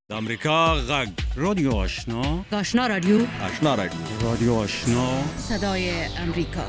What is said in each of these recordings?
د امریکا غږ رادیو آشنا آشنا رادیو آشنا رادیو رادیو آشنا صدای امریکا.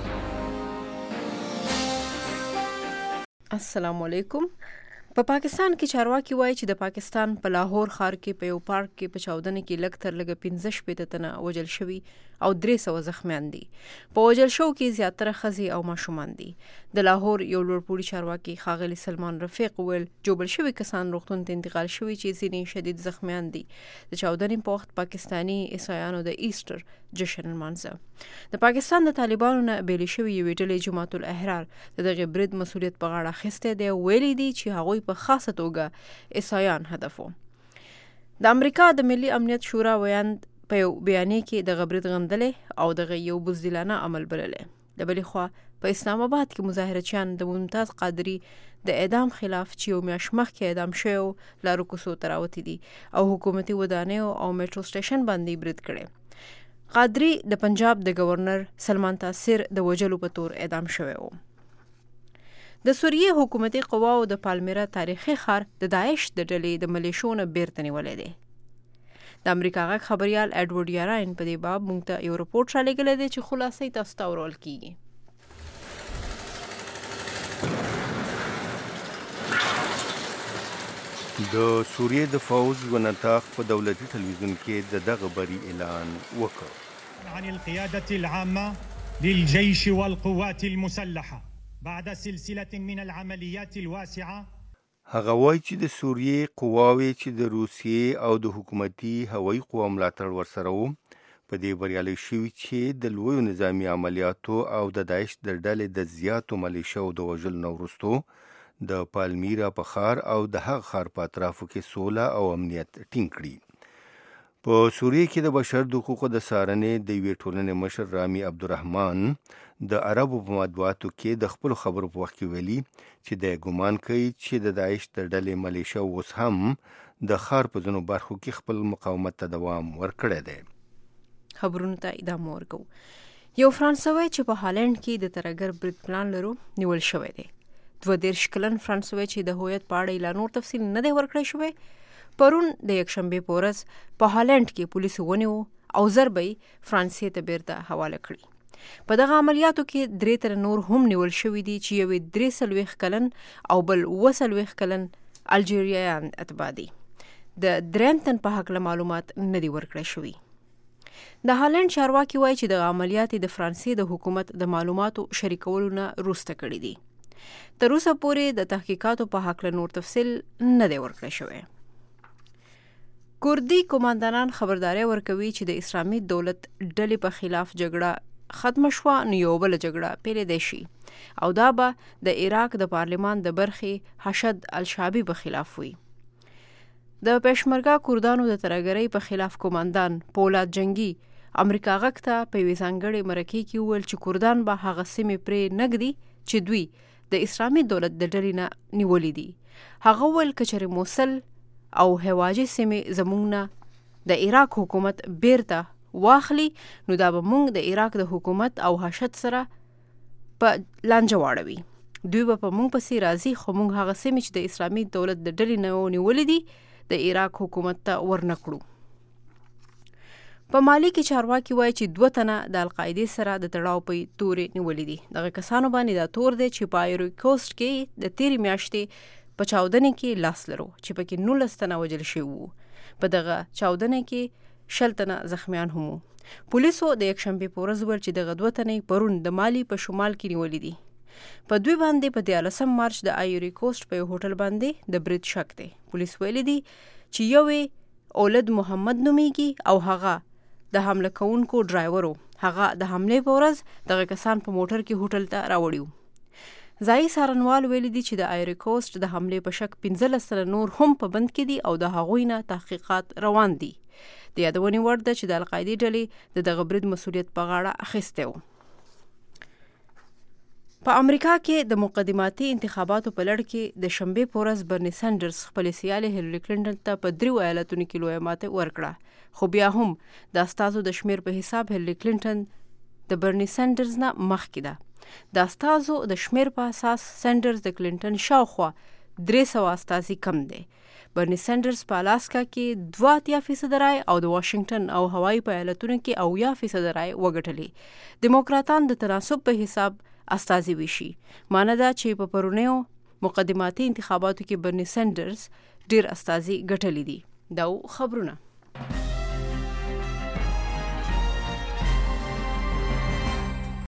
السلام علیکم. په پاکستان کې چارواکي وایي چې د پاکستان په لاهور ښار کې په یو پارک کې په چاودنه کې لږ تر لږه 15 شپېته تنه وژل شوي او 300 زخمیان دي. په وژل شو کې زیاتره ښځې او ماشومان دي. د لاهور یو لوړپوړي چارواکي ښاغلي سلمان رفیق ویل جوړل شوي کسان روغتون ته انتقال شوي چې ځینې شدید زخمیان دي. د چاودنې په وخت پاکستاني عیسایانو د ایسټر جشن لمانځه. د پاکستان د طالبانو نه بیلې شوي یوې ډلې جماعت الاحرار د دغه برید مسؤلیت په غاړه اخیستی دی. ویلي دي چې هغوی په خاصه توګه عیسایان هدف وو. د امریکا د ملي امنیت شورا ویاند په یو بیانیه کې دغه برید غندلې او دغه یو بزدلانه عمل بللی. د بلې خوا په اسلام آباد کې مظاهرچیان د ممتاز قادري د اعدام خلاف چې یو میاشت مخکې اعدام شوی لارو کوڅو ته راوتي دي او حکومتي ودانیو او میټرو سټیشن باندې برید کړی. قادري د پنجاب د گورنر سلمان تاثیر د وجلو په تور اعدام شوی و. د سوریې حکومتي قواو د پالمیرا تاریخي ښار د داعش د ډلې د ملیشو نه بیرته نیولی دی. د امریکا غږ خبریال ایډورډ یاراین په دې باب موږ ته یو رپورټ رالیږلی دی چې خلاصې تاسو ته اورول کیږي. د سوریې د فوز و نطاق په دولتي تلویزیون کې د دغه بری اعلان وکړ. عن القيادة العامة للجيش والقوات المسلحة بعد سلسلة من العمليات الواسعة. هغه وایي چې د سوریې قواوې چې د روسیې او د حکومتي هوایي قوا ملاتړ ورسره وو په دې بریالي شوي چې د لویو نظامي عملیاتو او د داعش د ډلې د زیاتو ملیشو د وژلو نه وروستو د پالمیرا په ښار او د هغه ښار په اطرافو کې سوله او امنیت ټینګ کړي. په سوریې کې د بشر د حقوقو د څارنې د یوې ټولنې مشر رامي عبدالرحمن د عربو په مطبوعاتو کې د خپلو خبرو په وخت کې ویلي چې د ګمان کوي چې د داعش د ډلې ملیشه اوس هم د ښار په ځینو برخو کې خپل مقاومت ته دوام ورکړی دی. خبرونو ته ادامه ورکوو. یو فرانسوی چې په هالند کې د ترهګر برید پلان لرو نیول شوی دی. 22 کلن فرانسوی چې د هویت په اړه لا نور تفصیل نه دی ورکړی شوی پرون د یکشنبې په ورځ په هالند کې پولیسو ونیو او ژر به یې فرانسې ته بیرته حواله کړي. په دغه عملیاتو کې 3 تنه نور هم نیول شوي دي چې یو 43 کلن او بل 29 کلن الجیریایان اتباع دي. د 3 تن په هکله معلومات نه دي ورکړی شوي. د هالند چارواکي وایي چې د عملیات د فرانسې د حکومت د معلوماتو شریکولو نه وروسته کړي دي. تر اوسه پورې د تحقیقاتو په هکله نور تفصیل نه دی ورکړی شوی. کردي قوماندانان خبرداری ورکوي چې د اسلامي دولت ډلې په خلاف جګړه ختمه شوه نو یو بله جګړه پیلېدی شي او دا به د عراق د پارلمان د برخې حشد الشعبي په خلاف وي. د پېشمرګه کردانو د ترهګرۍ په خلاف قوماندان پولاد جنګي امریکا غږ ته په یوې ځانګړې مرکې کې وویل چې کردان به هغه سیمې پرې نه ږدي چې دوی د اسلامي دولت د ډلې نه نیولې دي. هغه ویل که چېرې موصل او هواجې سیمې زموږ نه د عراق حکومت بیرته واخلي نو دا به موږ د عراق د حکومت او حشد سره په لانجه واړوي. دوی به په موږ پسې راځي خو موږ هغه سیمې چې د اسلامي دولت د ډلې نه نیولې دي د عراق حکومت ته ورنکړو. په مالي کې چارواکي وایي چې 2 تنه د القاعدې سره د تړاو په تورې نیولې دي. دغه کسانو باندې دا تور دی چې په آیوري کوسټ کې د تیرې میاشتې په چاودنې کې لاس لرو چې پکې 19 تنه وژل شوي وو. په دغه چاودنې کې 60 تنه زخمیان هم وو. پولیسو د یکشنبې په ورځ ویل چې دغه 2 تنې پرون د مالي په شمال کې نیولې دي. په دوی باندې په 13 مارچ د آیوري کوسټ په یو هوټل باندې د برید شک دی. پولیس ویلي دي چې یو اولد محمد نومیږي او هغه د حمله کوونکو ډرایورو هغه د حملې په ورځ دغه کسان په موټر کې هوټل ته راوړیو. ځایي څارنوال ویلي دي چې د آیوري کوسټ د حملې په شک 15 تنه نور هم په بند کې دي او د هغوی نه تحقیقات روان دي. د یادونې وړ ده چې د القاعدې ډلې د دغه برید مسؤلیت په غاړه اخیستی و. په امریکا کې د مقدماتي انتخاباتو په لړ کې د شنبې په ورځ برني سینډرز خپلې سیالې هیلري کلینټن ته په 3 ایالتونو کې لویه ماتې ورکړه. خو بیا هم د استازو د شمیر په حساب هیلري کلینټن د برني سینډرز نه مخکې ده. د استازو د شمیر په اساس سینډرز د کلینټن شاوخوا 300 استازي کم دی. برني سندرز په الاسکا کې 82% رای او د واشنگټن او هوایي په ایالتونو کې 80% رای وګټلې. دیموکراتان د تناسب په حساب استازي وشي. معنی دا چې په پرونیو مقدماتي انتخاباتو کې برني سندرز ډیر استازي ګټلې دي. دا خبرونه